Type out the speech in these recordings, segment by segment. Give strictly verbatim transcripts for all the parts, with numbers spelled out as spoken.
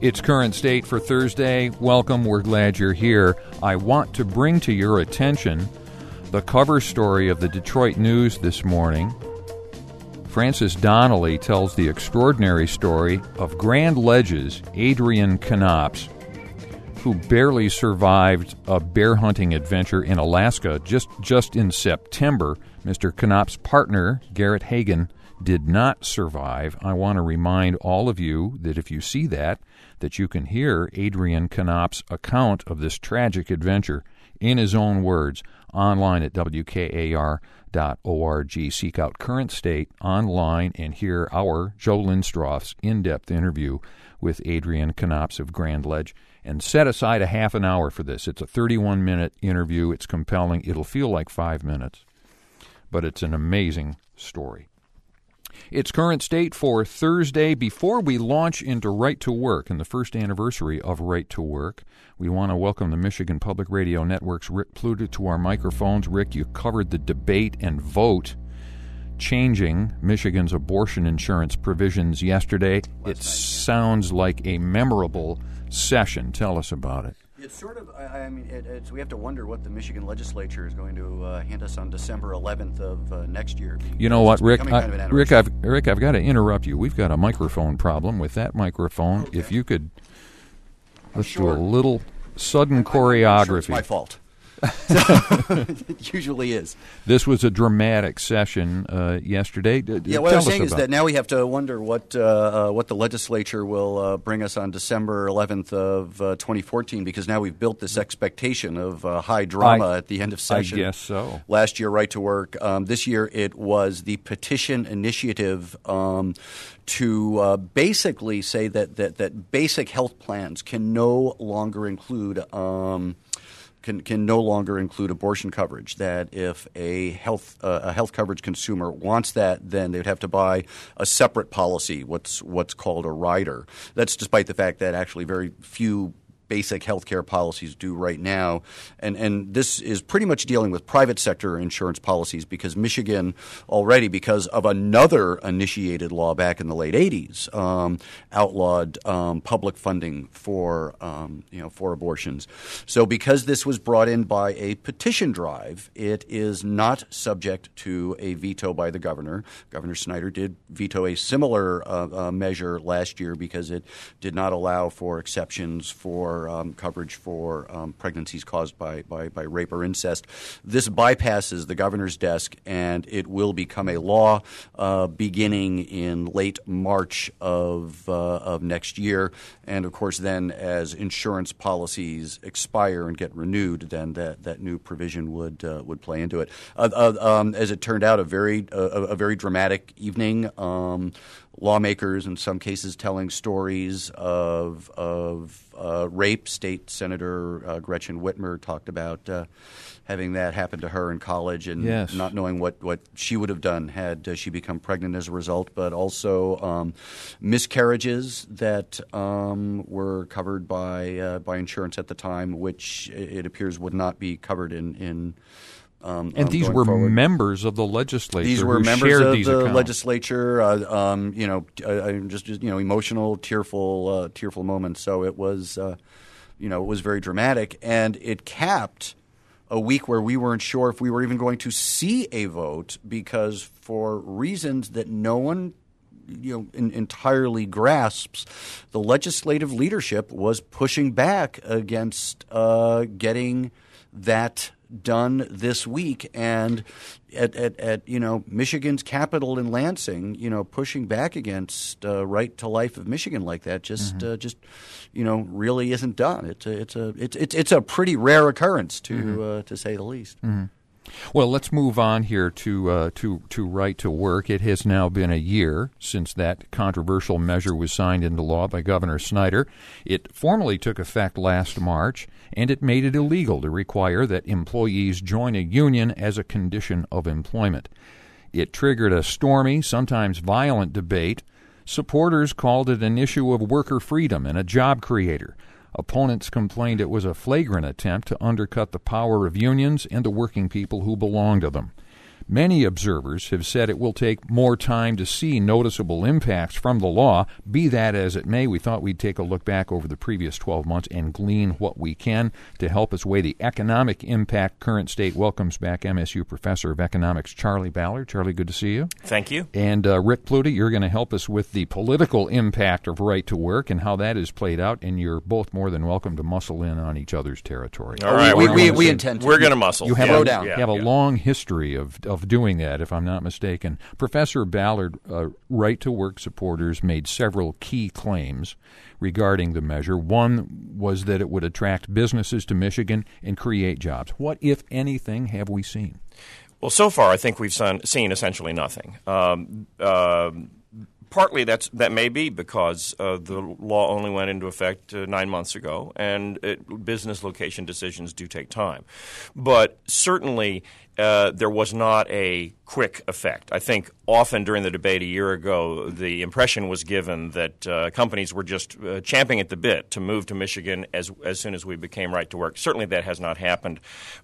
It's Current State for Thursday. Welcome. We're glad you're here. I want to bring to your attention the cover story of the Detroit News this morning. Francis Donnelly tells the extraordinary story of Grand Ledge's Adrian Knops, who barely survived a bear hunting adventure in Alaska just, just in September. Mister Knops' partner, Garrett Hagen, did not survive. I want to remind all of you that if you see that, that you can hear Adrian Knops' account of this tragic adventure in his own words online at W K A R dot org. Seek out Current State online and hear our, Joe Lindstroth's, in-depth interview with Adrian Knops of Grand Ledge. And set aside a half an hour for this. It's a thirty-one minute interview. It's compelling. It'll feel like five minutes, but it's an amazing story. It's Current State for Thursday. Before we launch into Right to Work and the first anniversary of Right to Work, we want to welcome the Michigan Public Radio Network's Rick Pluta to our microphones. Rick, you covered the debate and vote changing Michigan's abortion insurance provisions yesterday. It sounds like a memorable session. Tell us about it. It's sort of, I, I mean, it, it's, we have to wonder what the Michigan legislature is going to uh, hand us on December eleventh of uh, next year. You know what, Rick? I, kind of Rick, I've, Rick, I've got to interrupt you. We've got a microphone problem with that microphone. Okay. If you could, let's sure. do a little sudden I'm, choreography. I'm sure it's my fault. It usually is. This was a dramatic session uh, yesterday. D- yeah, what Tell I was saying is about. that now we have to wonder what uh, uh, what the legislature will uh, bring us on December eleventh of uh, twenty fourteen, because now we've built this expectation of uh, high drama I, at the end of session. I guess so. Last year, Right to Work. Um, this year, it was the petition initiative um, to uh, basically say that, that that basic health plans can no longer include um, Can, can no longer include abortion coverage. That if a health uh, a health coverage consumer wants that, then they would have to buy a separate policy, what's what's called a rider. That's despite the fact that actually very few basic health care policies do right now. And and this is pretty much dealing with private sector insurance policies, because Michigan already, because of another initiated law back in the late eighties, um, outlawed um, public funding for um, you know for abortions. So because this was brought in by a petition drive, it is not subject to a veto by the governor. Governor Snyder did veto a similar uh, uh, measure last year because it did not allow for exceptions for Um, coverage for um, pregnancies caused by, by, by rape or incest. This bypasses the governor's desk, and it will become a law uh, beginning in late March of uh, of next year. And of course, then as insurance policies expire and get renewed, then that, that new provision would uh, would play into it. Uh, uh, um, as it turned out, a very uh, a very dramatic evening. Um, Lawmakers, in some cases, telling stories of of uh, rape. State Senator uh, Gretchen Whitmer talked about uh, having that happen to her in college and yes. not knowing what, what she would have done had uh, she become pregnant as a result, but also um, miscarriages that um, were covered by uh, by insurance at the time, which it appears would not be covered in in Um, and um, these were forward. members of the legislature. These were who members shared of these the accounts. legislature. Uh, um, you know, uh, just, just you know, emotional, tearful, uh, tearful moments. So it was, uh, you know, it was very dramatic, and it capped a week where we weren't sure if we were even going to see a vote, because for reasons that no one you know, in, entirely grasps, the legislative leadership was pushing back against uh, getting that done this week, and at, at, at you know Michigan's capital in Lansing, you know, pushing back against uh, right to life of Michigan like that just mm-hmm. uh, just you know really isn't done. It's a it's a it's it's, it's a pretty rare occurrence to mm-hmm. uh, to say the least. Mm-hmm. Well, let's move on here to uh, to to Right to Work. It has now been a year since that controversial measure was signed into law by Governor Snyder. It formally took effect last March, and it made it illegal to require that employees join a union as a condition of employment. It triggered a stormy, sometimes violent debate. Supporters called it an issue of worker freedom and a job creator. Opponents complained it was a flagrant attempt to undercut the power of unions and the working people who belong to them. Many observers have said it will take more time to see noticeable impacts from the law. Be that as it may, we thought we'd take a look back over the previous twelve months and glean what we can to help us weigh the economic impact. Current state welcomes back M S U Professor of Economics Charlie Ballard. Charlie, good to see you. Thank you. And uh, Rick Pluta, you're going to help us with the political impact of right to work and how that is played out, and you're both more than welcome to muscle in on each other's territory. All right. We, we, we, we intend to. We're going to muscle. You have, yeah. a, down. you Yeah, have a yeah. long history of, of doing that, if I'm not mistaken. Professor Ballard, uh, right to work supporters made several key claims regarding the measure. One was that it would attract businesses to Michigan and create jobs. What, if anything, have we seen? Well, so far, I think we've son, seen essentially nothing. Um, uh, partly that's, that may be because uh, the law only went into effect uh, nine months ago, and it, business location decisions do take time. But certainly uh, there was not a quick effect. I think often during the debate a year ago, the impression was given that uh, companies were just uh, champing at the bit to move to Michigan as, as soon as we became right to work. Certainly that has not happened.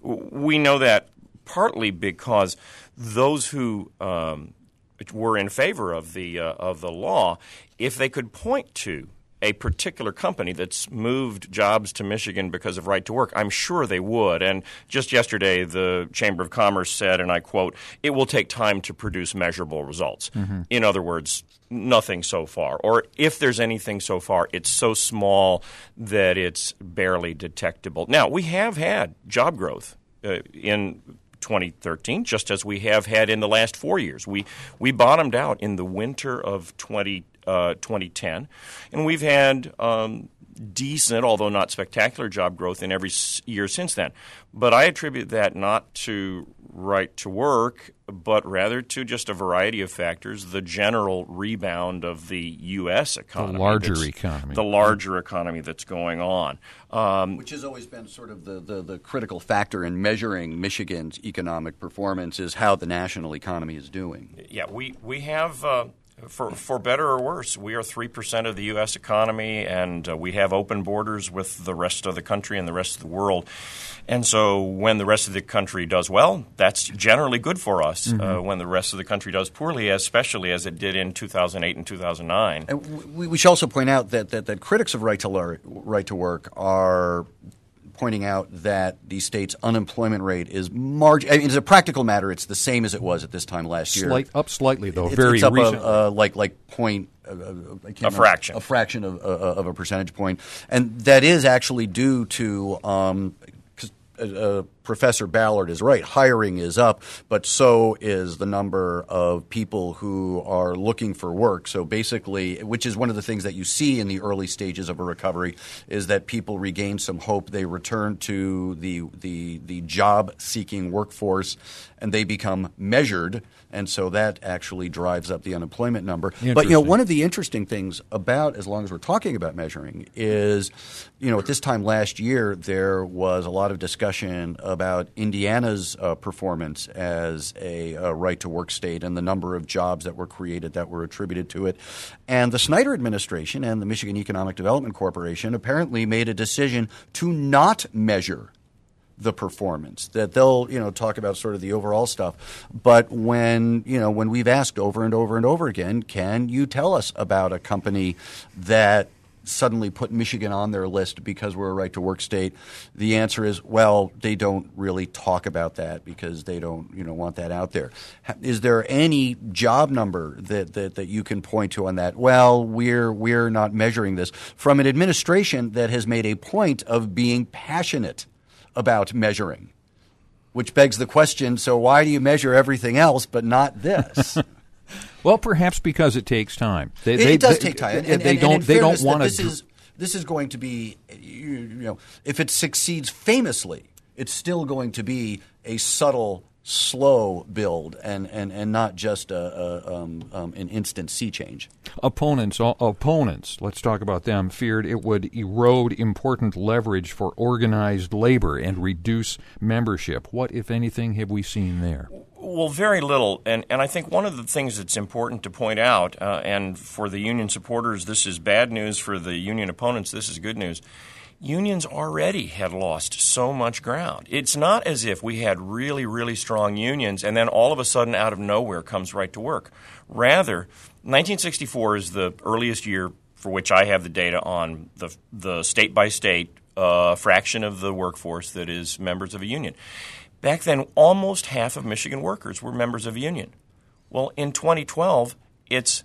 We know that partly because those who um, were in favor of the uh, of the law, if they could point to a particular company that's moved jobs to Michigan because of right to work, I'm sure they would. And just yesterday, the Chamber of Commerce said, and I quote, "It will take time to produce measurable results." Mm-hmm. In other words, nothing so far. Or if there's anything so far, it's so small that it's barely detectable. Now, we have had job growth uh, in twenty thirteen, just as we have had in the last four years. We we bottomed out in the winter of twenty, uh, twenty ten, and we've had um, decent, although not spectacular, job growth in every year since then. But I attribute that not to right to work, but rather to just a variety of factors, the general rebound of the U S economy. The larger economy. The larger economy that's going on. Um, Which has always been sort of the, the, the critical factor in measuring Michigan's economic performance is how the national economy is doing. Yeah, we, we have uh, – For for better or worse, we are three percent of the U S economy, and uh, we have open borders with the rest of the country and the rest of the world. And so when the rest of the country does well, that's generally good for us. Mm-hmm. Uh, when the rest of the country does poorly, especially as it did in two thousand eight and two thousand nine. And we, we should also point out that, that, that critics of right to, lear, right to work are pointing out that the state's unemployment rate is margin. I mean, as a practical matter, it's the same as it was at this time last year. Slight, up slightly, though. It's, very it's up recently. a, uh, like like point. Uh, I can't a remember, fraction. A fraction of, uh, of a percentage point, and that is actually due to. Um, Uh, Professor Ballard is right. Hiring is up, but so is the number of people who are looking for work. So basically, which is one of the things that you see in the early stages of a recovery, is that people regain some hope. They return to the the the job-seeking workforce, and they become measured. And so that actually drives up the unemployment number. But, you know, one of the interesting things about, as long as we're talking about measuring, is, you know, at this time last year, there was a lot of discussion about Indiana's uh, performance as a uh, right-to-work state and the number of jobs that were created that were attributed to it. And the Snyder administration and the Michigan Economic Development Corporation apparently made a decision to not measure the performance, that they'll, you know, talk about sort of the overall stuff. But when, you know, when we've asked over and over and over again, can you tell us about a company that suddenly put Michigan on their list because we're a right-to-work state, the answer is, well, they don't really talk about that because they don't, you know, want that out there. Is there any job number that, that, that you can point to on that? Well, we're we're not measuring this. From an administration that has made a point of being passionate about measuring, which begs the question, so why do you measure everything else but not this? Well, perhaps because it takes time. They, it, they, it does they, take time. And, they, and, they and, don't. and They don't want this to. Is, this is going to be, you know, if it succeeds famously, it's still going to be a subtle, slow build, and, and, and not just a, a, um, um, an instant sea change. Opponents, uh, opponents. Let's talk about them. Feared it would erode important leverage for organized labor and reduce membership. What, if anything, have we seen there? Well, very little, and and I think one of the things that's important to point out, uh, and for the union supporters, this is bad news. For the union opponents, this is good news, unions already had lost so much ground. It's not as if we had really, really strong unions and then all of a sudden out of nowhere comes right to work. Rather, nineteen sixty-four is the earliest year for which I have the data on the the state-by-state uh, fraction of the workforce that is members of a union. Back then, almost half of Michigan workers were members of a union. Well, in twenty twelve, it's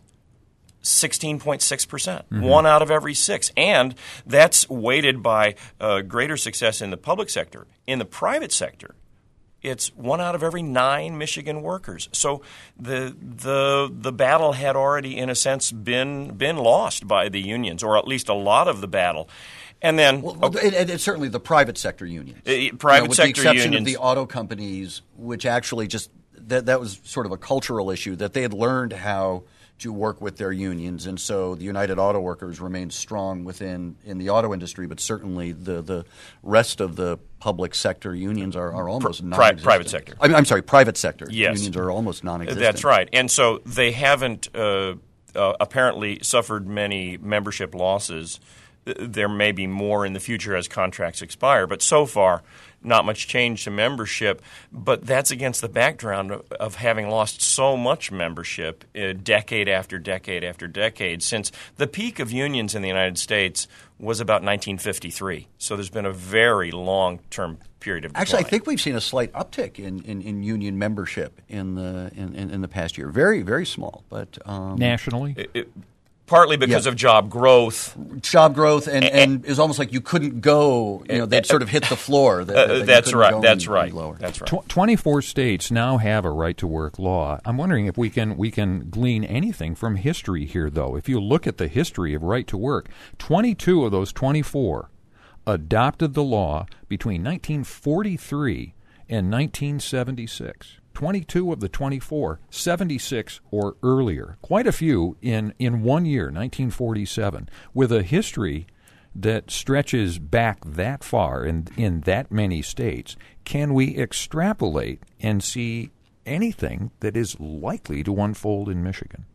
sixteen point six percent, mm-hmm. one out of every six. And that's weighted by uh, greater success in the public sector. In the private sector, it's one out of every nine Michigan workers. So the the the battle had already, in a sense, been been lost by the unions, or at least a lot of the battle. And then, well, well okay. it, it's certainly the private sector unions, uh, private you know, with sector the exception unions. of the auto companies, which actually just that that was sort of a cultural issue that they had learned how to work with their unions, and so the United Auto Workers remained strong within in the auto industry, but certainly the, the rest of the public sector unions are, are almost Pri- non-existent. Private sector. I mean, I'm sorry, private sector yes. unions are almost non-existent. That's right. And so they haven't uh, uh, apparently suffered many membership losses. There may be more in the future as contracts expire, but so far, not much change to membership. But that's against the background of, of having lost so much membership uh, decade after decade after decade, since the peak of unions in the United States was about nineteen fifty-three. So there's been a very long-term period of decline. Actually, I think we've seen a slight uptick in, in, in union membership in the in, in, in the past year. Very, very small, but um, nationally. It, it, Partly because yeah. of job growth. Job growth, and, and it's almost like you couldn't go, you know, they'd sort of hit the floor. That, uh, that that's right. Go that's any, right. any lower. That's right. Tw- twenty-four states now have a right-to-work law. I'm wondering if we can we can glean anything from history here, though. If you look at the history of right-to-work, twenty-two of those twenty-four adopted the law between nineteen forty-three and nineteen seventy-six. twenty-two of the twenty-four, seventy-six or earlier. Quite a few in, in one year, nineteen forty-seven, with a history that stretches back that far in, in that many states. Can we extrapolate and see anything that is likely to unfold in Michigan?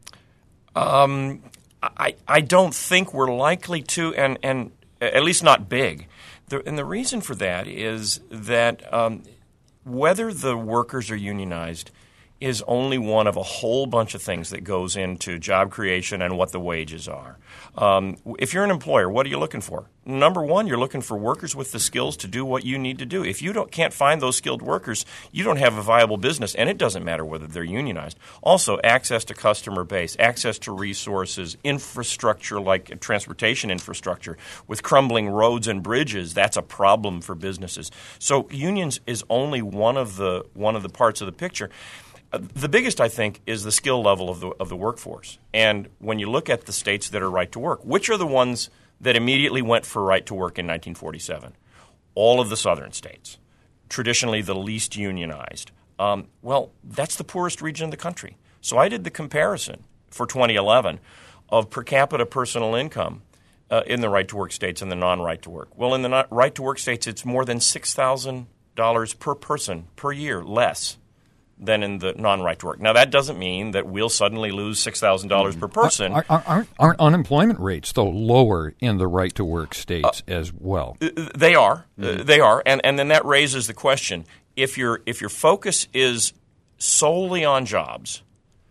Um, I, I don't think we're likely to, and, and at least not big. The, and the reason for that is that um, whether the workers are unionized is only one of a whole bunch of things that goes into job creation and what the wages are. Um, if you're an employer, what are you looking for? Number one, you're looking for workers with the skills to do what you need to do. If you don't, can't find those skilled workers, you don't have a viable business, and it doesn't matter whether they're unionized. Also, access to customer base, access to resources, infrastructure like transportation infrastructure. With crumbling roads and bridges, that's a problem for businesses. So unions is only one of the one of the parts of the picture. The biggest, I think, is the skill level of the of the workforce. And when you look at the states that are right to work, which are the ones that immediately went for right to work in nineteen forty-seven? All of the southern states, traditionally the least unionized. Um, well, that's the poorest region of the country. So I did the comparison for twenty eleven of per capita personal income uh, in the right to work states and the non-right to work. Well, in the right to work states, it's more than six thousand dollars per person per year less than in the non-right to work. Now, that doesn't mean that we'll suddenly lose six thousand dollars per person. Aren't, aren't, aren't unemployment rates, though, lower in the right-to-work states uh, as well? They are. Mm-hmm. Uh, they are. And, and then that raises the question, if, your if your focus is solely on jobs,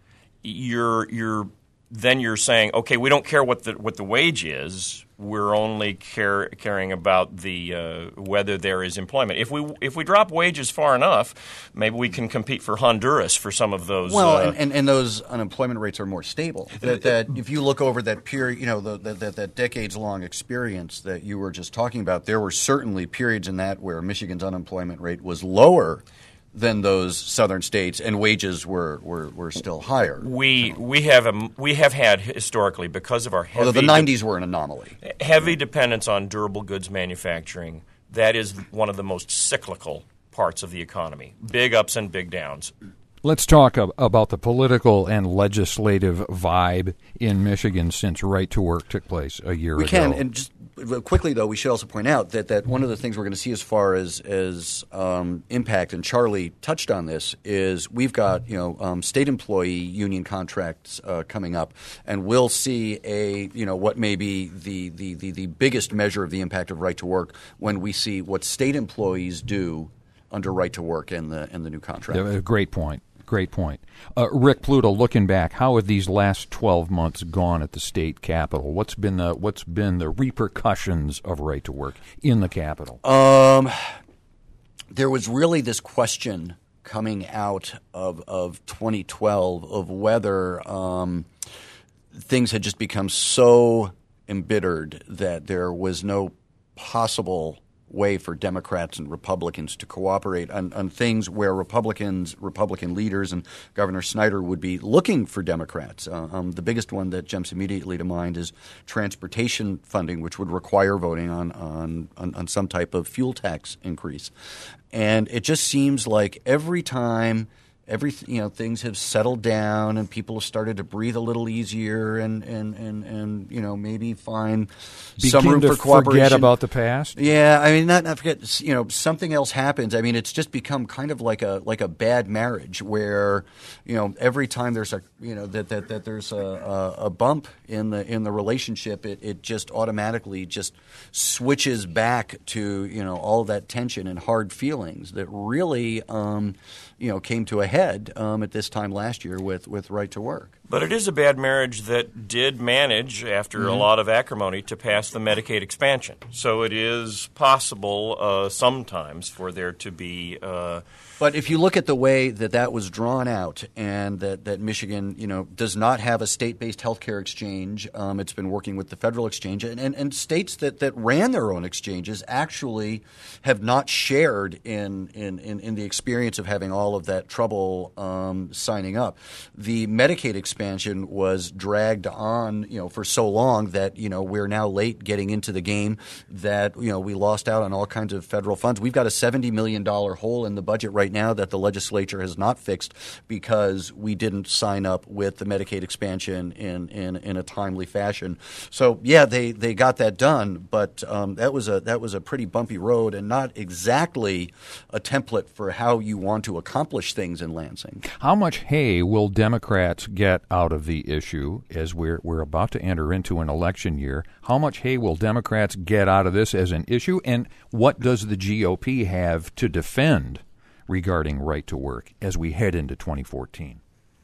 you're you're then you're saying, okay, we don't care what the what the wage is. We're only care, caring about the uh, whether there is employment. If we if we drop wages far enough, maybe we can compete for Honduras for some of those. Well, uh, and, and, and those unemployment rates are more stable. That, that if you look over that period, you know, the, the, that, that decades-long experience that you were just talking about, there were certainly periods in that where Michigan's unemployment rate was lower than those southern states, and wages were, were, were still higher. We we have a, we have had historically, because of our heavy Although the nineties were an anomaly. Heavy dependence on durable goods manufacturing. That is one of the most cyclical parts of the economy. Big ups and big downs. Let's talk ab- about the political and legislative vibe in Michigan since Right to Work took place a year we ago. We can, and just quickly, though, we should also point out that, that one of the things we're going to see as far as, as um, impact, and Charlie touched on this, is we've got you know um, state employee union contracts uh, coming up, and we'll see a you know what may be the, the, the, the biggest measure of the impact of Right to Work when we see what state employees do under Right to Work in the in the new contract. Yeah, great point. Great point. Uh, Rick Pluto, looking back, how have these last twelve months gone at the state capitol? What's been the what's been the repercussions of Right to Work in the capitol? Um, there was really this question coming out of of twenty twelve of whether um, things had just become so embittered that there was no possible way for Democrats and Republicans to cooperate on, on things where Republicans, Republican leaders and Governor Snyder would be looking for Democrats. Uh, um, the biggest one that jumps immediately to mind is transportation funding, which would require voting on, on, on, on some type of fuel tax increase. And it just seems like every time Every you know things have settled down and people have started to breathe a little easier and and, and, and you know maybe find Begin some room to for cooperation. Forget about the past. Yeah, I mean not not forget. You know something else happens. I mean it's just become kind of like a like a bad marriage where you know every time there's a you know that that, that there's a, a, a bump in the in the relationship, it, it just automatically just switches back to you know all that tension and hard feelings that really um, you know came to a head. Um, at this time last year with, with Right to Work. But it is a bad marriage that did manage, after mm-hmm. a lot of acrimony, to pass the Medicaid expansion. So it is possible uh, sometimes for there to be uh, But if you look at the way that that was drawn out and that, that Michigan, you know, does not have a state-based health care exchange, um, it's been working with the federal exchange, and, and, and states that, that ran their own exchanges actually have not shared in, in, in, in the experience of having all of that trouble um, signing up. The Medicaid expansion was dragged on, you know, for so long that, you know, we're now late getting into the game, that, you know, we lost out on all kinds of federal funds. We've got a seventy million dollars hole in the budget right now that the legislature has not fixed because we didn't sign up with the Medicaid expansion in, in, in a timely fashion. So yeah, they, they got that done, but um, that was a that was a pretty bumpy road and not exactly a template for how you want to accomplish things in Lansing. How much hay will Democrats get out of the issue as we're we're about to enter into an election year? How much hay will Democrats get out of this as an issue, and what does the G O P have to defend regarding Right to Work as we head into twenty fourteen?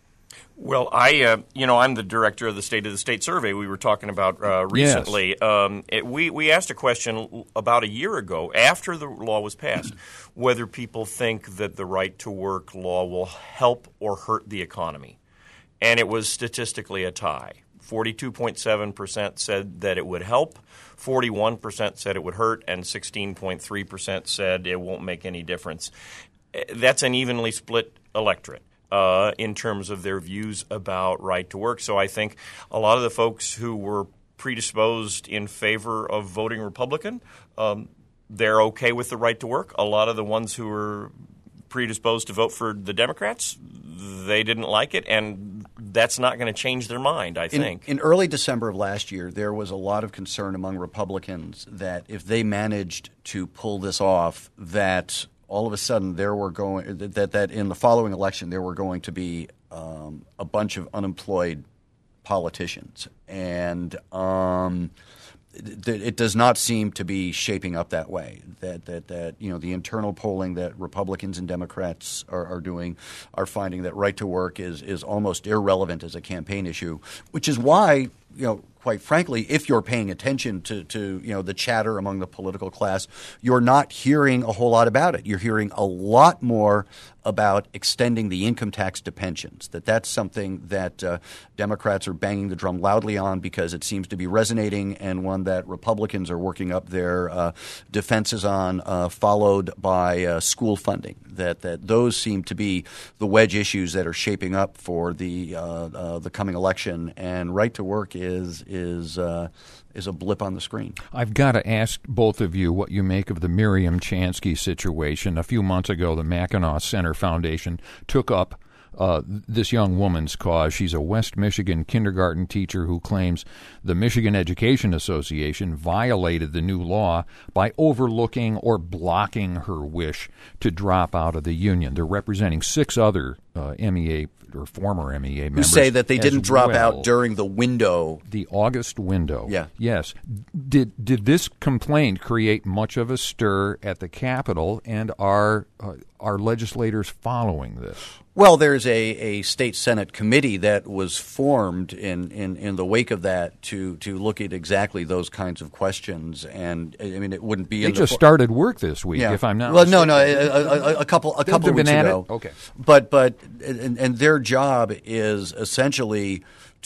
Well, I, uh, you know, I'm the director of the State of the State survey we were talking about uh, recently. Yes. Um, it, we, we asked a question about a year ago, after the law was passed, whether people think that the Right to Work law will help or hurt the economy. And it was statistically a tie. forty-two point seven percent said that it would help, forty-one percent said it would hurt, and sixteen point three percent said it won't make any difference. That's an evenly split electorate uh, in terms of their views about Right to Work. So I think a lot of the folks who were predisposed in favor of voting Republican, um, they're okay with the Right to Work. A lot of the ones who were predisposed to vote for the Democrats, they didn't like it, and that's not going to change their mind, I think. In, in early December of last year, there was a lot of concern among Republicans that if they managed to pull this off, that all of a sudden there were going that that in the following election there were going to be um, a bunch of unemployed politicians, and um, th- it does not seem to be shaping up that way. That that that you know the internal polling that Republicans and Democrats are, are doing are finding that Right to Work is is almost irrelevant as a campaign issue, which is why you know. Quite frankly, if you're paying attention to, to you know the chatter among the political class, you're not hearing a whole lot about it. You're hearing a lot more about extending the income tax to pensions, that that's something that uh, Democrats are banging the drum loudly on because it seems to be resonating, and one that Republicans are working up their uh, defenses on, uh, followed by uh, school funding. That, that those seem to be the wedge issues that are shaping up for the, uh, uh, the coming election, and Right to Work is is uh, is a blip on the screen. I've got to ask both of you what you make of the Miriam Chansky situation. A few months ago, the Mackinac Center Foundation took up uh, this young woman's cause. She's a West Michigan kindergarten teacher who claims the Michigan Education Association violated the new law by overlooking or blocking her wish to drop out of the union. They're representing six other uh, M E A or former M E A members who say that they didn't drop well. out during the window. The August window. Yeah. Yes. Did did this complaint create much of a stir at the Capitol, and are uh, are legislators following this? Well, there's a, a state Senate committee that was formed in, in, in the wake of that to, to look at exactly those kinds of questions. And I mean, it wouldn't be. They in just the, started work this week, yeah. if I'm not. Well, mistaken. no, no, a, a, a couple a couple They've weeks been at ago. it? Okay, but but and, and their job is essentially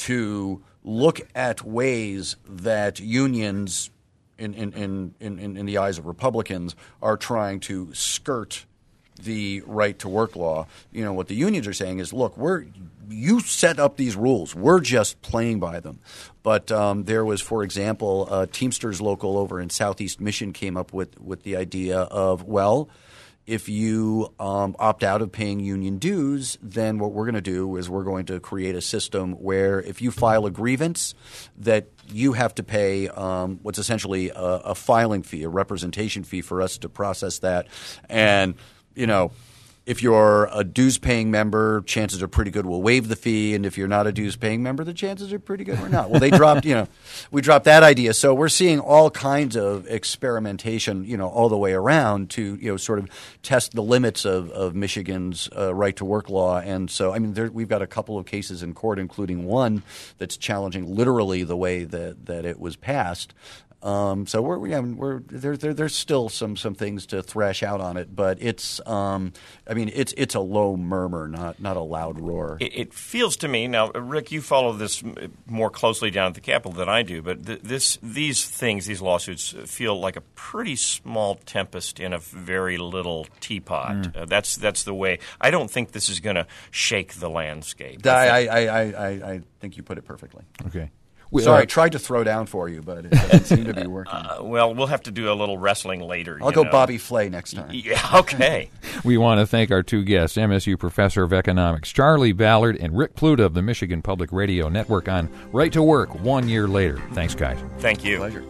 to look at ways that unions, in in, in, in, in the eyes of Republicans, are trying to skirt the right to work law. You know, what the unions are saying is, look, we're you set up these rules. We're just playing by them. But um, there was, for example, a Teamsters local over in Southeast Michigan came up with, with the idea of, well, if you um, opt out of paying union dues, then what we're going to do is we're going to create a system where if you file a grievance, that you have to pay um, what's essentially a, a filing fee, a representation fee for us to process that. And you know, if you're a dues-paying member, chances are pretty good we'll waive the fee, and if you're not a dues-paying member, the chances are pretty good we're not. Well, they dropped, you know, we dropped that idea. So we're seeing all kinds of experimentation, you know, all the way around to, you know, sort of test the limits of, of Michigan's uh, right-to-work law. And so, I mean, there, we've got a couple of cases in court, including one that's challenging literally the way that, that it was passed. Um, so we're, yeah, we're there, there. There's still some some things to thrash out on it, but it's. Um, I mean, it's it's a low murmur, not not a loud roar. It, it feels to me now, Rick. You follow this more closely down at the Capitol than I do, but th- this these things, these lawsuits, feel like a pretty small tempest in a very little teapot. Mm. Uh, that's that's the way. I don't think this is going to shake the landscape. I I, I, I I think you put it perfectly. Okay. We, Sorry, uh, I tried to throw down for you, but it doesn't seem to be working. Uh, well, we'll have to do a little wrestling later. I'll go know. Bobby Flay next time. Yeah, okay. We want to thank our two guests, M S U Professor of Economics Charlie Ballard and Rick Pluta of the Michigan Public Radio Network on Right to Work one year later. Thanks, guys. Thank you. Pleasure.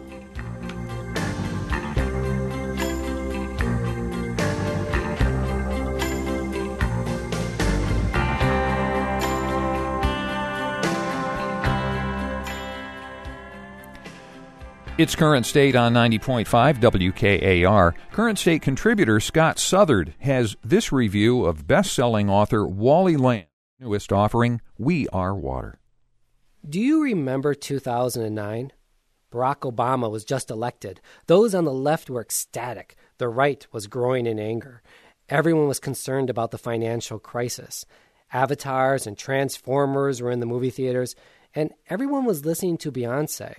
It's Current State on ninety point five W K A R. Current State contributor Scott Southard has this review of best-selling author Wally Lamb. Newest offering, We Are Water. Do you remember two thousand nine? Barack Obama was just elected. Those on the left were ecstatic. The right was growing in anger. Everyone was concerned about the financial crisis. Avatars and Transformers were in the movie theaters, and everyone was listening to Beyonce.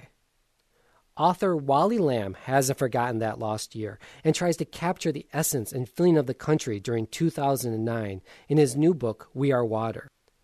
Author Wally Lamb hasn't forgotten that lost year and tries to capture the essence and feeling of the country during two thousand nine in his new book, We Are Water.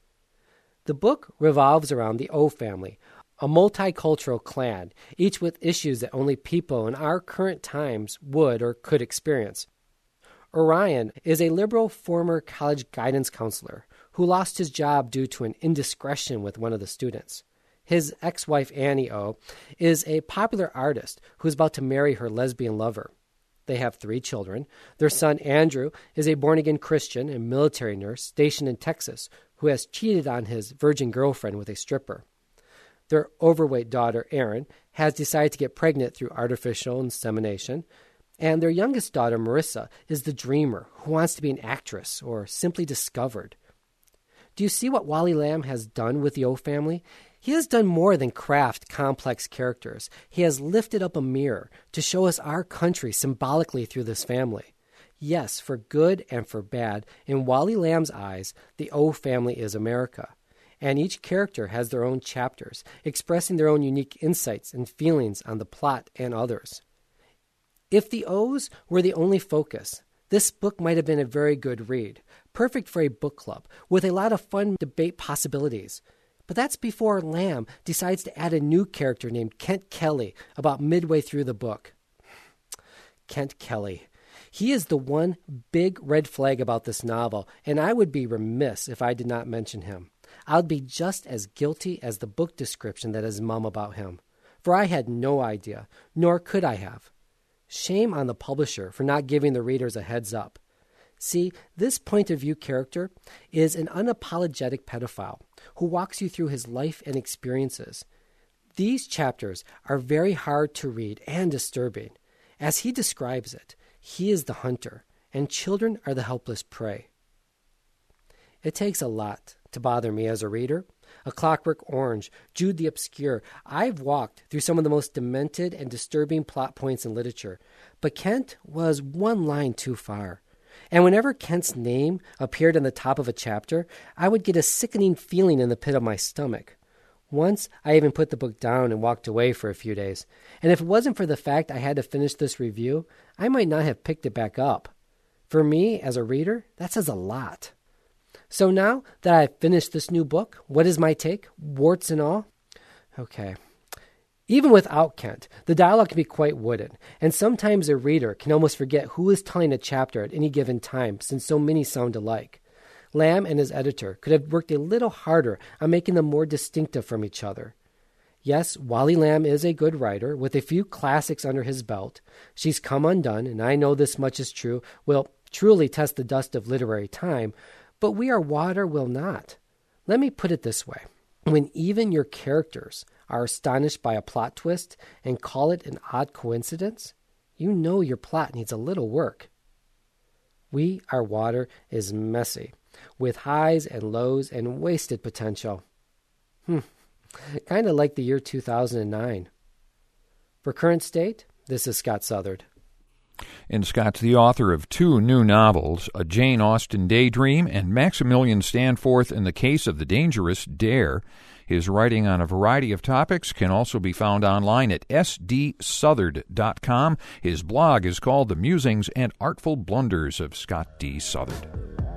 The book revolves around the O family, a multicultural clan, each with issues that only people in our current times would or could experience. Orion is a liberal former college guidance counselor who lost his job due to an indiscretion with one of the students. His ex-wife, Annie O, is a popular artist who's about to marry her lesbian lover. They have three children. Their son, Andrew, is a born-again Christian and military nurse stationed in Texas who has cheated on his virgin girlfriend with a stripper. Their overweight daughter, Erin, has decided to get pregnant through artificial insemination. And their youngest daughter, Marissa, is the dreamer who wants to be an actress or simply discovered. Do you see what Wally Lamb has done with the O family? He has done more than craft complex characters. He has lifted up a mirror to show us our country symbolically through this family. Yes, for good and for bad, in Wally Lamb's eyes, the O family is America. And each character has their own chapters, expressing their own unique insights and feelings on the plot and others. If the O's were the only focus, this book might have been a very good read, perfect for a book club, with a lot of fun debate possibilities. But that's before Lamb decides to add a new character named Kent Kelly about midway through the book. Kent Kelly. He is the one big red flag about this novel, and I would be remiss if I did not mention him. I would be just as guilty as the book description that is mum about him, for I had no idea, nor could I have. Shame on the publisher for not giving the readers a heads up. See, this point of view character is an unapologetic pedophile who walks you through his life and experiences. These chapters are very hard to read and disturbing. As he describes it, he is the hunter, and children are the helpless prey. It takes a lot to bother me as a reader. A Clockwork Orange, Jude the Obscure. I've walked through some of the most demented and disturbing plot points in literature, but Kent was one line too far. And whenever Kent's name appeared on the top of a chapter, I would get a sickening feeling in the pit of my stomach. Once, I even put the book down and walked away for a few days. And if it wasn't for the fact I had to finish this review, I might not have picked it back up. For me, as a reader, that says a lot. So now that I've finished this new book, what is my take? Warts and all? Okay. Even without Kent, the dialogue can be quite wooden, and sometimes a reader can almost forget who is telling a chapter at any given time, since so many sound alike. Lamb and his editor could have worked a little harder on making them more distinctive from each other. Yes, Wally Lamb is a good writer, with a few classics under his belt. She's Come Undone, and I know this much is true, will truly test the dust of literary time, but We Are Water will not. Let me put it this way. When even your characters are astonished by a plot twist and call it an odd coincidence, you know your plot needs a little work. We Are Water is messy, with highs and lows and wasted potential. Hmm, kind of like the year two thousand nine. For Current State, this is Scott Southard. And Scott's the author of two new novels, A Jane Austen Daydream and Maximilian Stanforth in the Case of the Dangerous Dare. His writing on a variety of topics can also be found online at s d southard dot com. His blog is called The Musings and Artful Blunders of Scott D. Southard.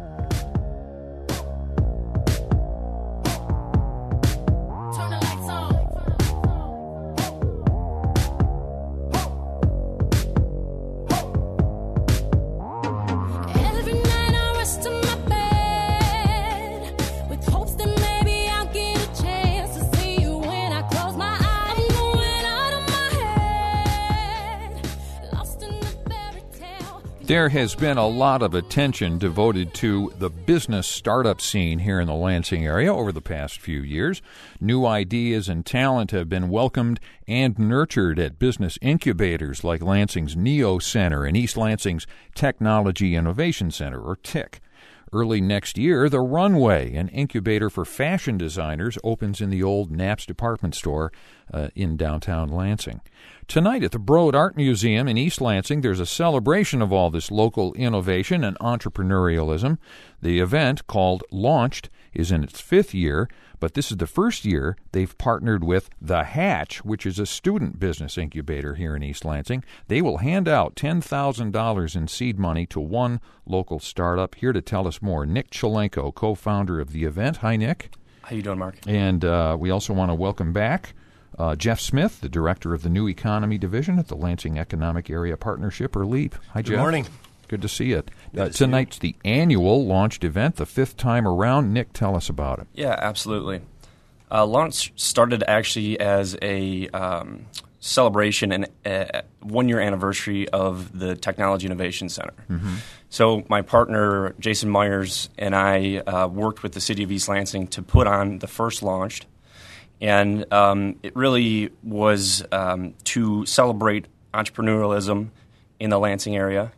There has been a lot of attention devoted to the business startup scene here in the Lansing area over the past few years. New ideas and talent have been welcomed and nurtured at business incubators like Lansing's Neo Center and East Lansing's Technology Innovation Center, or T I C. Early next year, The Runway, an incubator for fashion designers, opens in the old Knapp's department store uh, in downtown Lansing. Tonight at the Broad Art Museum in East Lansing, there's a celebration of all this local innovation and entrepreneurialism. The event, called Launched, is in its fifth year, but this is the first year they've partnered with The Hatch, which is a student business incubator here in East Lansing. They will hand out ten thousand dollars in seed money to one local startup. Here to tell us more, Nick Chelenko, co-founder of the event. Hi, Nick. How you doing, Mark? And uh, we also want to welcome back Uh, Jeff Smith, the director of the New Economy Division at the Lansing Economic Area Partnership, or LEAP. Hi, Jeff. Good morning. Good to see you. Good Uh, to see tonight's you. the annual Launched event, the fifth time around. Nick, tell us about it. Yeah, absolutely. Uh, Launch started actually as a um, celebration and uh, one-year anniversary of the Technology Innovation Center. Mm-hmm. So my partner, Jason Myers, and I uh, worked with the City of East Lansing to put on the first Launched. And um, it really was um, to celebrate entrepreneurialism in the Lansing area.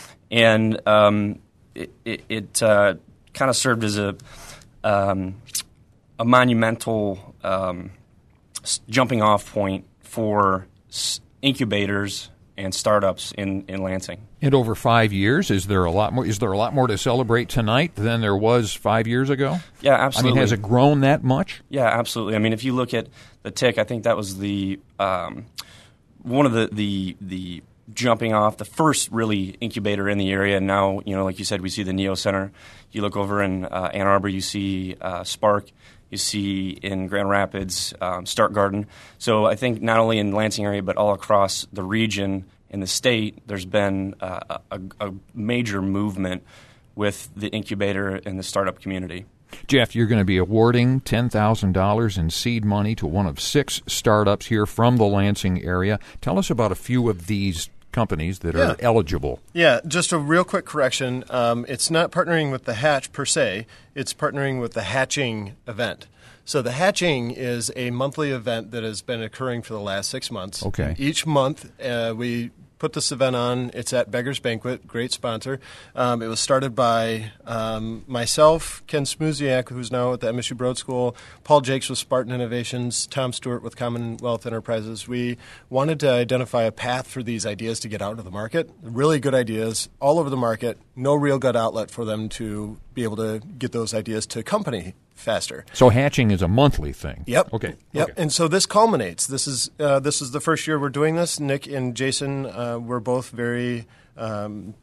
And um, it, it, it uh, kind of served as a, um, a monumental um, jumping off point for incubators and startups in, in Lansing. And over five years, is there a lot more? Is there a lot more to celebrate tonight than there was five years ago? Yeah, absolutely. I mean, has it grown that much? Yeah, absolutely. I mean, if you look at the T I C, I think that was the um, one of the, the the jumping off, the first really incubator in the area. And now, you know, like you said, we see the Neo Center. You look over in uh, Ann Arbor, you see uh, Spark. You see in Grand Rapids, um, Start Garden. So I think not only in the Lansing area, but all across the region in the state, there's been uh, a, a major movement with the incubator and the startup community. Jeff, you're going to be awarding ten thousand dollars in seed money to one of six startups here from the Lansing area. Tell us about a few of these companies that yeah. are eligible. Yeah, just a real quick correction. Um, it's not partnering with the Hatch per se. It's partnering with the Hatching event. So the Hatching is a monthly event that has been occurring for the last six months. Okay. Each month uh, we put this event on. It's at Beggar's Banquet, great sponsor. Um, it was started by um, myself, Ken Smuziak, who's now at the M S U Broad School, Paul Jakes with Spartan Innovations, Tom Stewart with Commonwealth Enterprises. We wanted to identify a path for these ideas to get out into the market, really good ideas all over the market, no real good outlet for them to be able to get those ideas to company faster. So Hatching is a monthly thing. Yep. Okay. Yep. Okay. And so this culminates. This is uh, this is the first year we're doing this. Nick and Jason uh, were both very um,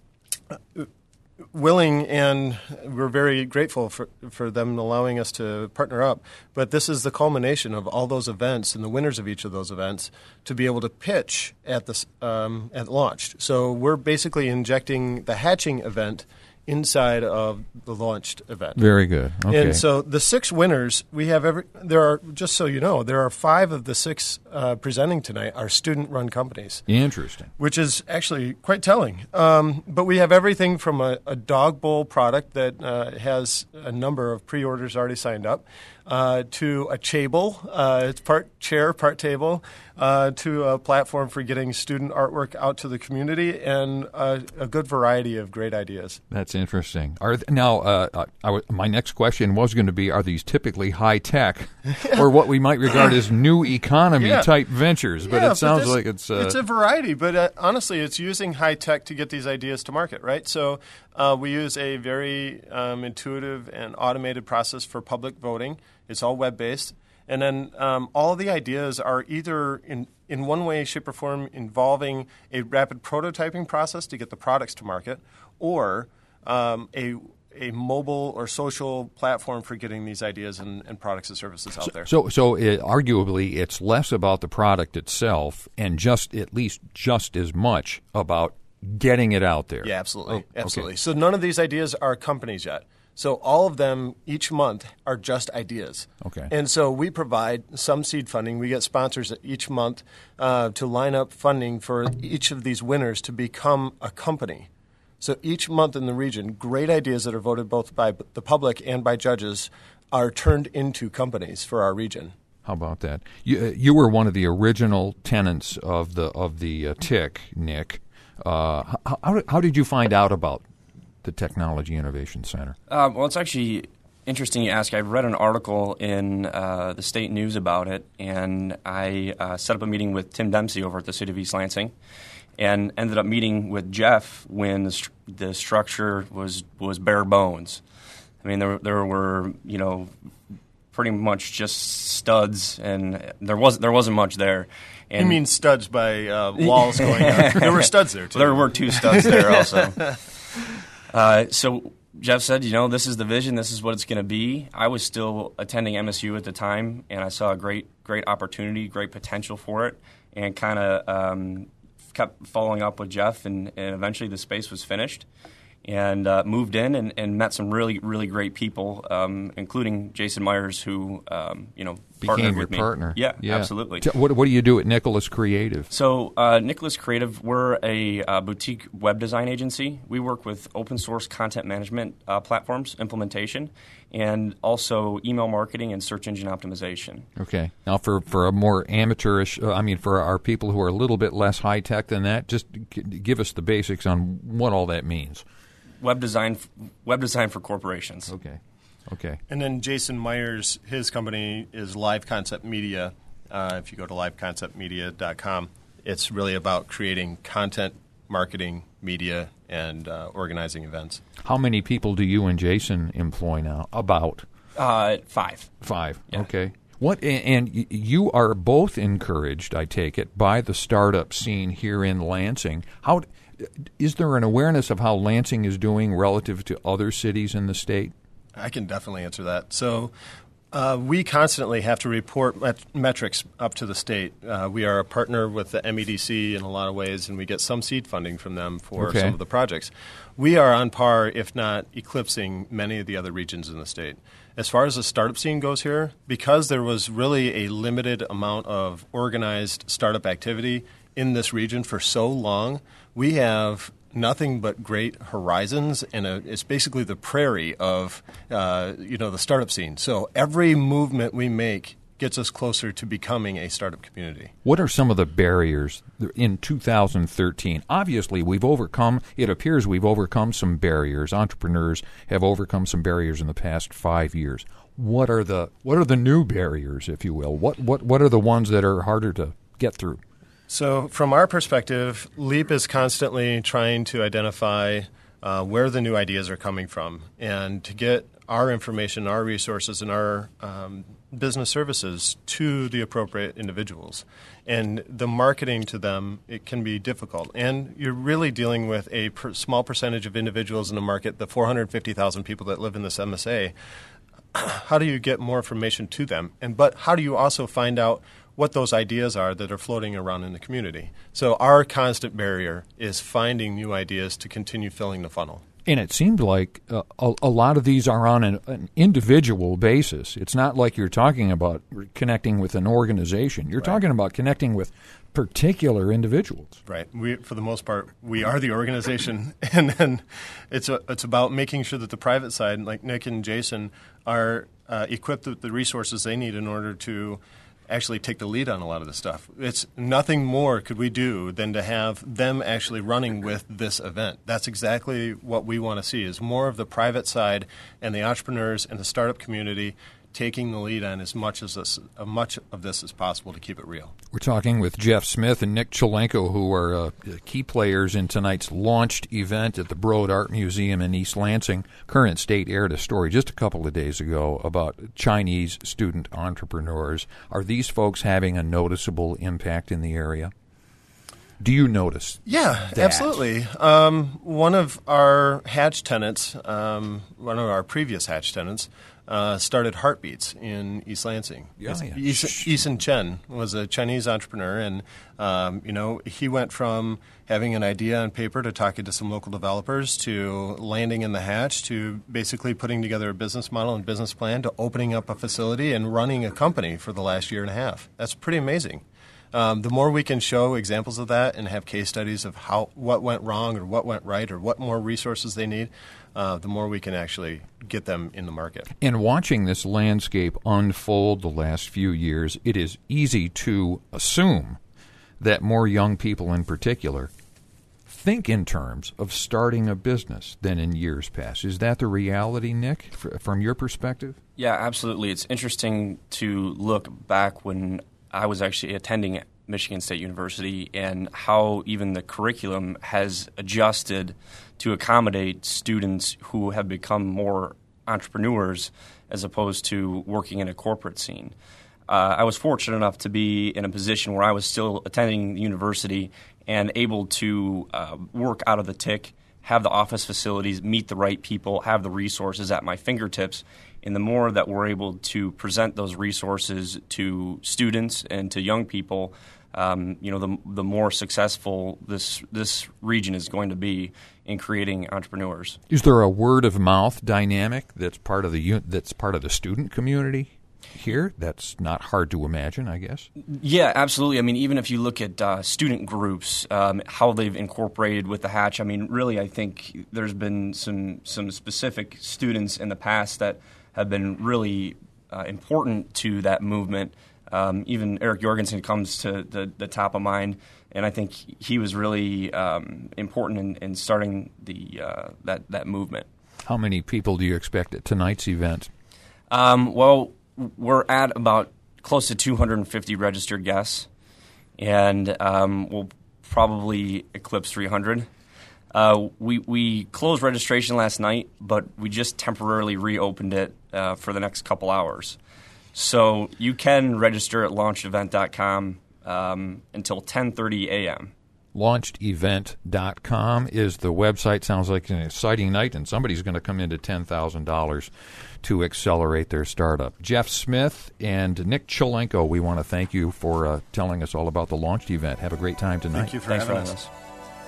willing, and we're very grateful for for them allowing us to partner up. But this is the culmination of all those events and the winners of each of those events to be able to pitch at this um, at launch. So we're basically injecting the Hatching event inside of the launched event. Very good. Okay. And so the six winners, we have every, there are, just so you know, there are five of the six uh, presenting tonight are student-run companies. Interesting. Which is actually quite telling. Um, but we have everything from a, a dog bowl product that uh, has a number of pre-orders already signed up, uh, to a table, uh, it's part chair, part table, uh, to a platform for getting student artwork out to the community, and a, a good variety of great ideas. That's interesting. Are th- now, uh, uh, I w- my next question was going to be: are these typically high tech, or what we might regard as new economy yeah. type ventures? But yeah, it sounds this, like it's uh, it's a variety. But uh, honestly, it's using high tech to get these ideas to market, right? So uh, we use a very um, intuitive and automated process for public voting. It's all web based. And then um, all of the ideas are either in, in one way, shape, or form involving a rapid prototyping process to get the products to market, or um, a a mobile or social platform for getting these ideas and, and products and services out so, there. So, so it, arguably, it's less about the product itself, and just at least just as much about getting it out there. Yeah, absolutely, oh, absolutely. Okay. So none of these ideas are companies yet. So all of them each month are just ideas. Okay. And so we provide some seed funding. We get sponsors each month uh, to line up funding for each of these winners to become a company. So each month in the region, great ideas that are voted both by the public and by judges are turned into companies for our region. How about that? You, uh, you were one of the original tenants of the of the uh, T I C, Nick. Uh, how, how, how did you find out about the Technology Innovation Center? Uh, well, it's actually interesting you ask. I read an article in uh, the state news about it, and I uh, set up a meeting with Tim Dempsey over at the City of East Lansing, and ended up meeting with Jeff when the, st- the structure was, was bare bones. I mean, there there were, you know, pretty much just studs, and there was there wasn't much there. And you mean studs by uh, walls going up? There were studs there too. There were two studs there also. Uh, so Jeff said, you know, this is the vision. This is what it's going to be. I was still attending M S U at the time, and I saw a great, great opportunity, great potential for it, and kind of um, kept following up with Jeff, and, and eventually the space was finished. And uh, moved in and, and met some really, really great people, um, including Jason Myers, who um, you know partnered Became your with me. partner. Yeah, yeah. absolutely. T- what, what do you do at Nicholas Creative? So uh, Nicholas Creative, we're a uh, boutique web design agency. We work with open source content management uh, platforms, implementation, and also email marketing and search engine optimization. Okay. Now, for, for a more amateurish, uh, I mean, for our people who are a little bit less high tech than that, just g- give us the basics on what all that means. Web design, web design for corporations. Okay, okay. And then Jason Myers, his company is Live Concept Media. Uh, if you go to live concept media dot com, it's really about creating content, marketing, media, and uh, organizing events. How many people do you and Jason employ now? About Uh, five. five. Yeah. Okay. What and y- you are both encouraged, I take it, by the startup scene here in Lansing. How is there an awareness of how Lansing is doing relative to other cities in the state? I can definitely answer that. So Uh, we constantly have to report met- metrics up to the state. Uh, we are a partner with the M E D C in a lot of ways, and we get some seed funding from them for Okay. some of the projects. We are on par, if not eclipsing, many of the other regions in the state. As far as the startup scene goes here, because there was really a limited amount of organized startup activity in this region for so long, we have nothing but great horizons, and a, it's basically the prairie of uh, you know the startup scene. So every movement we make gets us closer to becoming a startup community. What are some of the barriers in two thousand thirteen? Obviously, we've overcome, it appears we've overcome some barriers. Entrepreneurs have overcome some barriers in the past five years. What are the what are the new barriers, if you will? What what what are the ones that are harder to get through? So from our perspective, LEAP is constantly trying to identify uh, where the new ideas are coming from and to get our information, our resources, and our um, business services to the appropriate individuals. And the marketing to them, it can be difficult. And you're really dealing with a per- small percentage of individuals in the market, the four hundred fifty thousand people that live in this M S A. How do you get more information to them? And but how do you also find out what those ideas are that are floating around in the community? So our constant barrier is finding new ideas to continue filling the funnel. And it seemed like uh, a, a lot of these are on an, an individual basis. It's not like you're talking about connecting with an organization. You're Right. talking about connecting with particular individuals. Right. We, for the most part, we are the organization, and then it's a, it's about making sure that the private side, like Nick and Jason, are uh, equipped with the resources they need in order to actually take the lead on a lot of this stuff. It's nothing more could we do than to have them actually running with this event. That's exactly what we want to see, is more of the private side and the entrepreneurs and the startup community taking the lead on as much as this, uh, much of this as possible to keep it real. We're talking with Jeff Smith and Nick Chelenko, who are uh, key players in tonight's launched event at the Broad Art Museum in East Lansing. Current State aired a story just a couple of days ago about Chinese student entrepreneurs. Are these folks having a noticeable impact in the area? Do you notice? Yeah, that? absolutely. Um, one of our Hatch tenants, um, one of our previous Hatch tenants, uh, started Heartbeats in East Lansing. Yeah, It's yeah. Eason, Eason Chen was a Chinese entrepreneur, and um, you know he went from having an idea on paper to talking to some local developers to landing in the Hatch to basically putting together a business model and business plan to opening up a facility and running a company for the last year and a half. That's pretty amazing. Um, the more we can show examples of that and have case studies of how what went wrong or what went right or what more resources they need, uh, the more we can actually get them in the market. In watching this landscape unfold the last few years, it is easy to assume that more young people in particular think in terms of starting a business than in years past. Is that the reality, Nick, f- from your perspective? Yeah, absolutely. It's interesting to look back when I was actually attending Michigan State University and how even the curriculum has adjusted to accommodate students who have become more entrepreneurs as opposed to working in a corporate scene. Uh, I was fortunate enough to be in a position where I was still attending the university and able to uh, work out of the T I C, have the office facilities, meet the right people, have the resources at my fingertips. And the more that we're able to present those resources to students and to young people, um, you know, the the more successful this this region is going to be in creating entrepreneurs. Is there a word of mouth dynamic that's part of the u- that's part of the student community here? That's not hard to imagine, I guess. Yeah, absolutely. I mean, even if you look at uh, student groups, um, how they've incorporated with the Hatch, I mean, really, I think there's been some some specific students in the past that have been really uh, important to that movement. Um, even Eric Jorgensen comes to the, the top of mind, and I think he was really um, important in, in starting the uh, that that movement. How many people do you expect at tonight's event? Um, well, we're at about close to two hundred fifty registered guests, and um, we'll probably eclipse three hundred. Uh, we we closed registration last night, but we just temporarily reopened it uh, for the next couple hours. So you can register at launch event dot com um, until ten thirty a.m. launched event dot com is the website. Sounds like an exciting night, and somebody's going to come into ten thousand dollars to accelerate their startup. Jeff Smith and Nick Chelenko, we want to thank you for uh, telling us all about the Launched event. Have a great time tonight. Thank you for Thanks having for us. having us.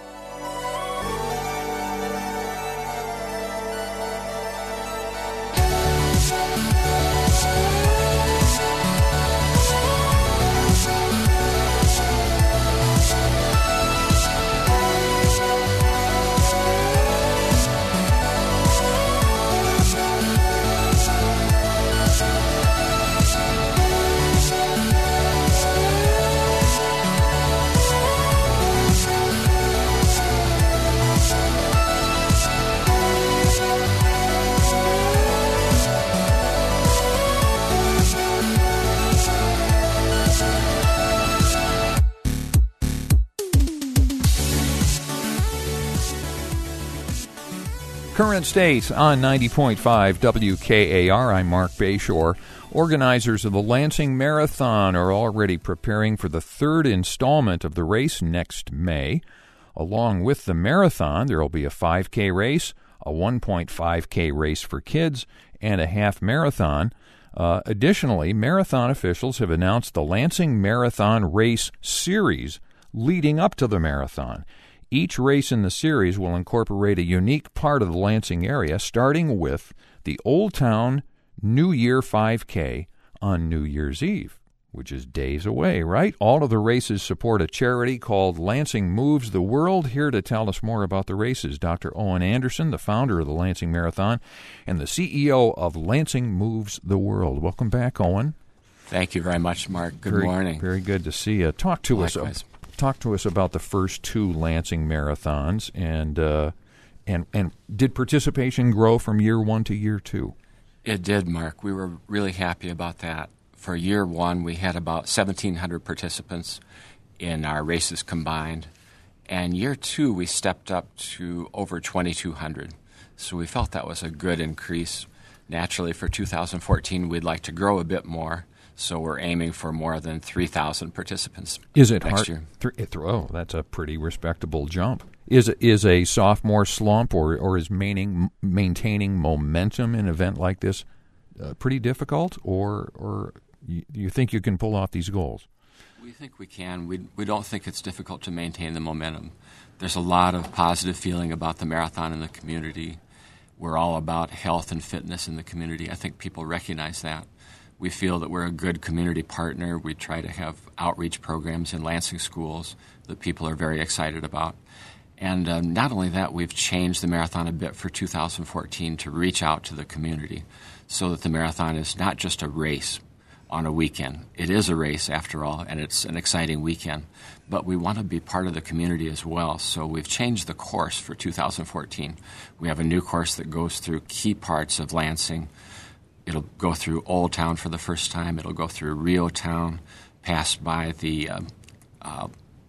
Current State on ninety point five W K A R. I'm Mark Bayshore. Organizers of the Lansing Marathon are already preparing for the third installment of the race next May. Along with the marathon, there will be a five K race, a one point five K race for kids, and a half marathon. Uh, additionally, marathon officials have announced the Lansing Marathon Race Series leading up to the marathon. Each race in the series will incorporate a unique part of the Lansing area, starting with the Old Town New Year five K on New Year's Eve, which is days away, right? All of the races support a charity called Lansing Moves the World. Here to tell us more about the races, Doctor Owen Anderson, the founder of the Lansing Marathon and the C E O of Lansing Moves the World. Welcome back, Owen. Thank you very much, Mark. Good very, morning. Very good to see you. Talk to Likewise. us. Talk to us about the first two Lansing marathons, and uh, and and did participation grow from year one to year two? It did, Mark. We were really happy about that. For year one, we had about seventeen hundred participants in our races combined, and year two, we stepped up to over twenty-two hundred. So we felt that was a good increase. Naturally, for two thousand fourteen, we'd like to grow a bit more. So we're aiming for more than three thousand participants Is it next hard? year. Th- th- oh, that's a pretty respectable jump. Is is a sophomore slump or or is maintaining maintaining momentum in an event like this uh, pretty difficult, or or you, you think you can pull off these goals? We think we can. We we don't think it's difficult to maintain the momentum. There's a lot of positive feeling about the marathon in the community. We're all about health and fitness in the community. I think people recognize that. We feel that we're a good community partner. We try to have outreach programs in Lansing schools that people are very excited about. And uh, not only that, we've changed the marathon a bit for two thousand fourteen to reach out to the community so that the marathon is not just a race on a weekend. It is a race, after all, and it's an exciting weekend. But we want to be part of the community as well, so we've changed the course for two thousand fourteen. We have a new course that goes through key parts of Lansing. It'll go through Old Town for the first time. It'll go through Rio Town, pass by the uh, uh,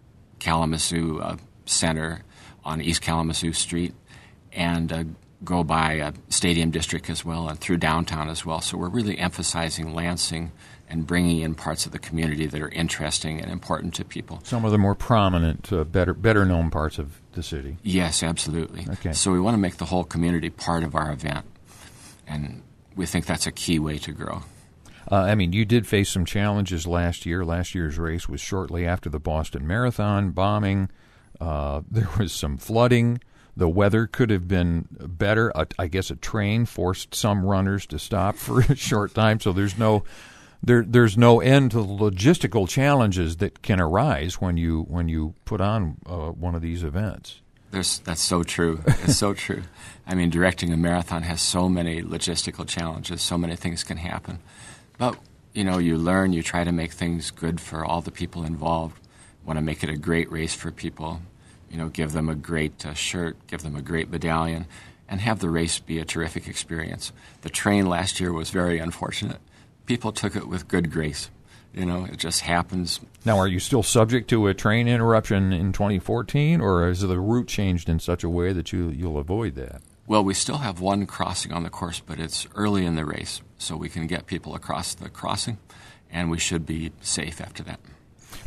Kalamazoo uh, Center on East Kalamazoo Street, and uh, go by uh, Stadium District as well, and through downtown as well. So we're really emphasizing Lansing and bringing in parts of the community that are interesting and important to people. Some of the more prominent, uh, better better known parts of the city. Yes, absolutely. Okay. So we want to make the whole community part of our event, and we think that's a key way to grow. Uh, I mean, you did face some challenges last year. Last year's race was shortly after the Boston Marathon bombing. Uh, there was some flooding. The weather could have been better. Uh, I guess a train forced some runners to stop for a short time. So there's no there there's no end to the logistical challenges that can arise when you when you put on uh, one of these events. There's, that's so true. It's so true. I mean, directing a marathon has so many logistical challenges. So many things can happen. But, you know, you learn, you try to make things good for all the people involved. Want to make it a great race for people. You know, give them a great uh, shirt, give them a great medallion, and have the race be a terrific experience. The train last year was very unfortunate. People took it with good grace. You know, it just happens. Now, are you still subject to a train interruption in twenty fourteen, or has the route changed in such a way that you, you'll avoid that? Well, we still have one crossing on the course, but it's early in the race, so we can get people across the crossing, and we should be safe after that.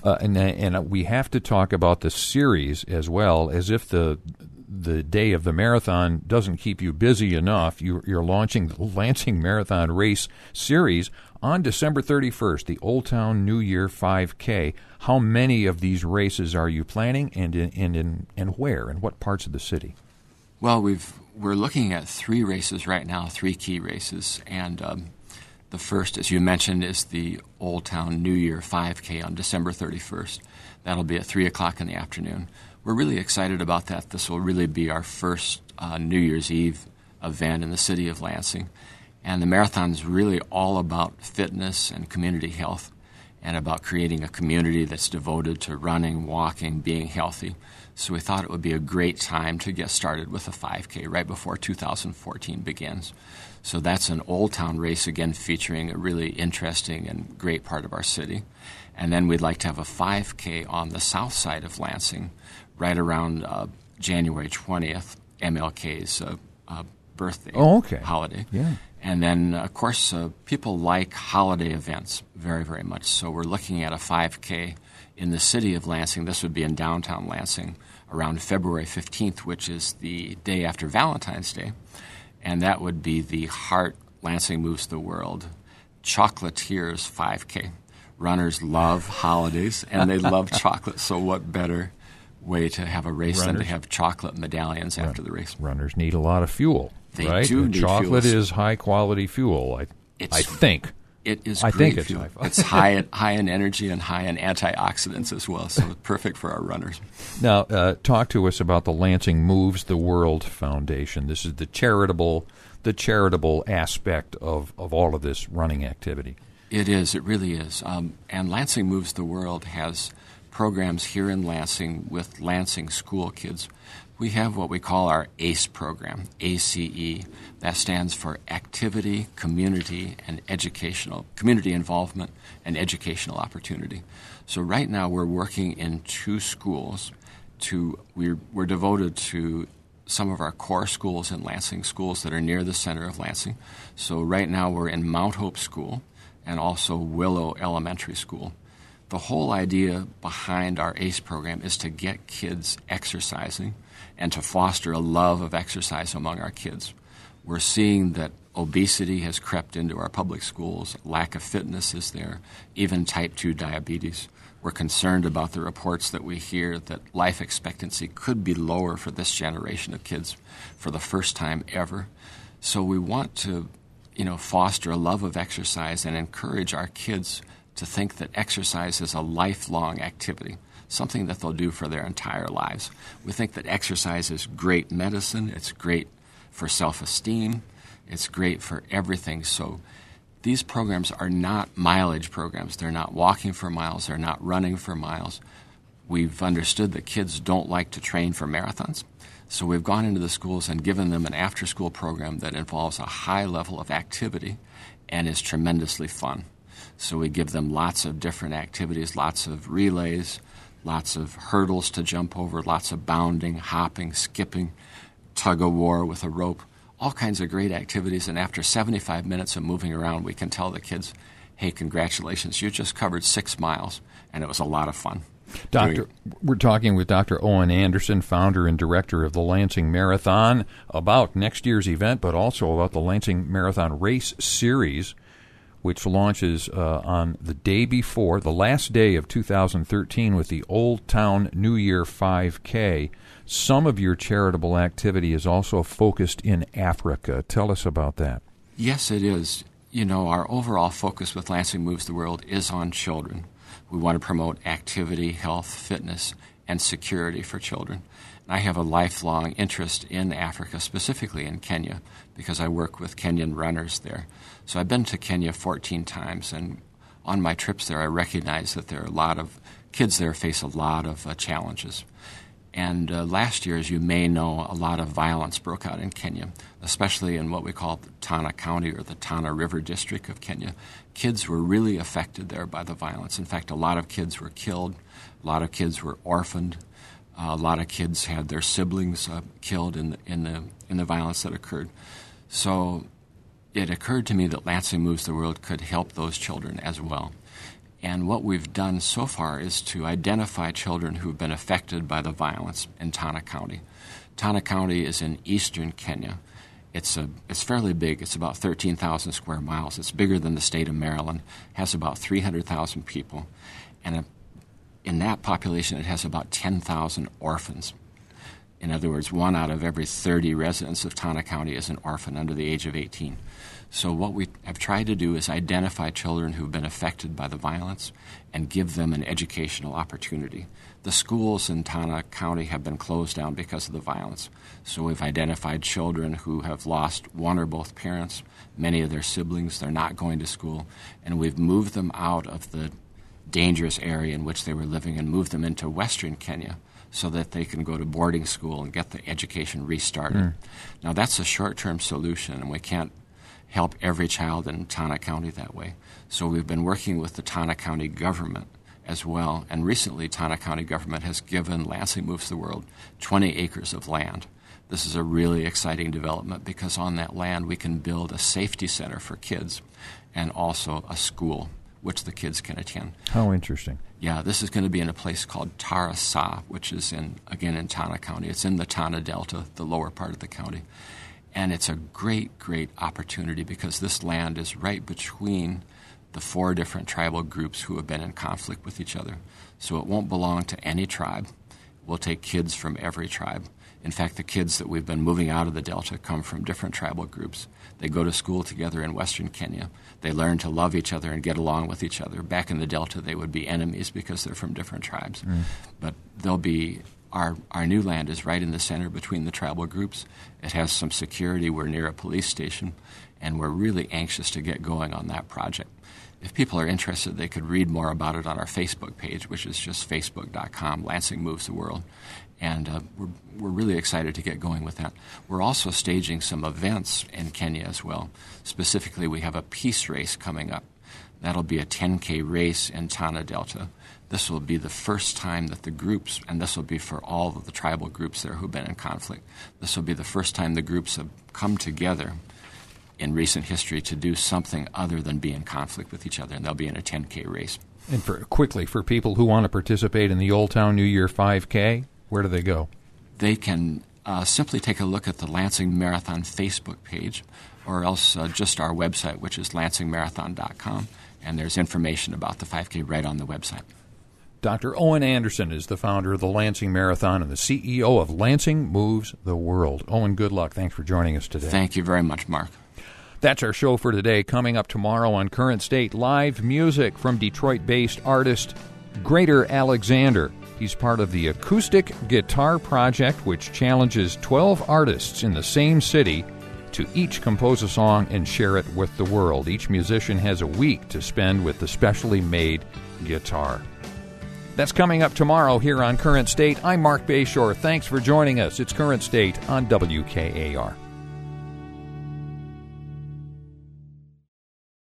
Uh, and and we have to talk about the series as well, as if the the day of the marathon doesn't keep you busy enough. You, you're launching the Lansing Marathon Race Series on December thirty-first, the Old Town New Year five K. How many of these races are you planning, and in, and in, and where, and what parts of the city? Well, we've we're looking at three races right now, three key races, and um, the first, as you mentioned, is the Old Town New Year five K on December thirty-first. That'll be at three o'clock in the afternoon. We're really excited about that. This will really be our first uh, New Year's Eve event in the city of Lansing. And the marathon is really all about fitness and community health, and about creating a community that's devoted to running, walking, being healthy. So we thought it would be a great time to get started with a five K right before two thousand fourteen begins. So that's an Old Town race, again, featuring a really interesting and great part of our city. And then we'd like to have a five K on the south side of Lansing, right around uh, January twentieth, M L K's uh, uh, birthday oh, okay. holiday. Yeah. And then, of course, uh, people like holiday events very, very much. So we're looking at a five K in the city of Lansing. This would be in downtown Lansing around February fifteenth, which is the day after Valentine's Day. And that would be the Heart Lansing Moves the World Chocolatiers five K. Runners love holidays, and they love chocolate, so what better way to have a race Runners. than to have chocolate medallions Run- after the race. Runners need a lot of fuel, They right? do And need chocolate fuel. is high-quality fuel, I, It's- I think. It is I great think it's fuel. high- It's high in, high in energy and high in antioxidants as well, so it's perfect for our runners. Now, uh, talk to us about the Lansing Moves the World Foundation. This is the charitable, the charitable aspect of, of all of this running activity. It is. It really is. Um, and Lansing Moves the World has programs here in Lansing with Lansing school kids. We have what we call our ACE program, A C E. That stands for Activity, Community, and Educational, Community Involvement and Educational Opportunity. So right now we're working in two schools. To we're, we're devoted to some of our core schools in Lansing, schools that are near the center of Lansing. So right now we're in Mount Hope School and also Willow Elementary School. The whole idea behind our ACE program is to get kids exercising and to foster a love of exercise among our kids. We're seeing that obesity has crept into our public schools, lack of fitness is there, even type two diabetes. We're concerned about the reports that we hear that life expectancy could be lower for this generation of kids for the first time ever. So we want to, you know, foster a love of exercise and encourage our kids to think that exercise is a lifelong activity, something that they'll do for their entire lives. We think that exercise is great medicine, it's great for self-esteem, it's great for everything. So these programs are not mileage programs. They're not walking for miles, they're not running for miles. We've understood that kids don't like to train for marathons. So we've gone into the schools and given them an after-school program that involves a high level of activity and is tremendously fun. So we give them lots of different activities, lots of relays, lots of hurdles to jump over, lots of bounding, hopping, skipping, tug-of-war with a rope, all kinds of great activities. And after seventy-five minutes of moving around, we can tell the kids, hey, congratulations, you just covered six miles, and it was a lot of fun. Doctor, we're talking with Doctor Owen Anderson, founder and director of the Lansing Marathon, about next year's event, but also about the Lansing Marathon Race Series, which launches uh, on the day before, the last day of two thousand thirteen, with the Old Town New Year five K. Some of your charitable activity is also focused in Africa. Tell us about that. Yes, it is. You know, our overall focus with Lansing Moves the World is on children. We want to promote activity, health, fitness, and security for children. And I have a lifelong interest in Africa, specifically in Kenya, because I work with Kenyan runners there. So I've been to Kenya fourteen times, and on my trips there I recognize that there are a lot of kids there face a lot of uh, challenges. And uh, last year, as you may know, a lot of violence broke out in Kenya, especially in what we call the Tana County or the Tana River District of Kenya. Kids were really affected there by the violence. In fact, a lot of kids were killed. A lot of kids were orphaned. Uh, a lot of kids had their siblings uh, killed in the, in the in the violence that occurred. So it occurred to me that Lansing Moves the World could help those children as well. And what we've done so far is to identify children who've been affected by the violence in Tana County. Tana County is in eastern Kenya. It's a it's fairly big. It's about thirteen thousand square miles. It's bigger than the state of Maryland. Has about three hundred thousand people, and a, in that population, it has about ten thousand orphans. In other words, one out of every thirty residents of Tana County is an orphan under the age of eighteen. So what we have tried to do is identify children who've been affected by the violence and give them an educational opportunity. The schools in Tana County have been closed down because of the violence. So we've identified children who have lost one or both parents, many of their siblings, they're not going to school, and we've moved them out of the dangerous area in which they were living and moved them into western Kenya so that they can go to boarding school and get the education restarted. Mm. Now that's a short-term solution, and we can't help every child in Tana County that way. So we've been working with the Tana County government as well, and recently Tana County government has given Lansing Moves the World twenty acres of land. This is a really exciting development because on that land we can build a safety center for kids and also a school which the kids can attend. How interesting. Yeah, this is going to be in a place called Tarasa, which is, in again, in Tana County. It's in the Tana Delta, the lower part of the county. And it's a great, great opportunity because this land is right between the four different tribal groups who have been in conflict with each other. So it won't belong to any tribe. We'll take kids from every tribe. In fact, the kids that we've been moving out of the Delta come from different tribal groups. They go to school together in western Kenya. They learn to love each other and get along with each other. Back in the Delta, they would be enemies because they're from different tribes. Mm. But they'll be... Our, our new land is right in the center between the tribal groups. It has some security. We're near a police station, and we're really anxious to get going on that project. If people are interested, they could read more about it on our Facebook page, which is just facebook dot com, Lansing Moves the World. And uh, we're, we're really excited to get going with that. We're also staging some events in Kenya as well. Specifically, we have a peace race coming up. That'll be a ten K race in Tana Delta. This will be the first time that the groups, and this will be for all of the tribal groups there who've been in conflict, this will be the first time the groups have come together in recent history to do something other than be in conflict with each other, and they'll be in a ten K race. And for quickly, for people who want to participate in the Old Town New Year five K, where do they go? They can uh, simply take a look at the Lansing Marathon Facebook page, or else uh, just our website, which is lansing marathon dot com, and there's information about the five K right on the website. Doctor Owen Anderson is the founder of the Lansing Marathon and the C E O of Lansing Moves the World. Owen, good luck. Thanks for joining us today. Thank you very much, Mark. That's our show for today. Coming up tomorrow on Current State, live music from Detroit-based artist Greater Alexander. He's part of the Acoustic Guitar Project, which challenges twelve artists in the same city to each compose a song and share it with the world. Each musician has a week to spend with the specially made guitar. That's coming up tomorrow here on Current State. I'm Mark Bayshore. Thanks for joining us. It's Current State on W K A R.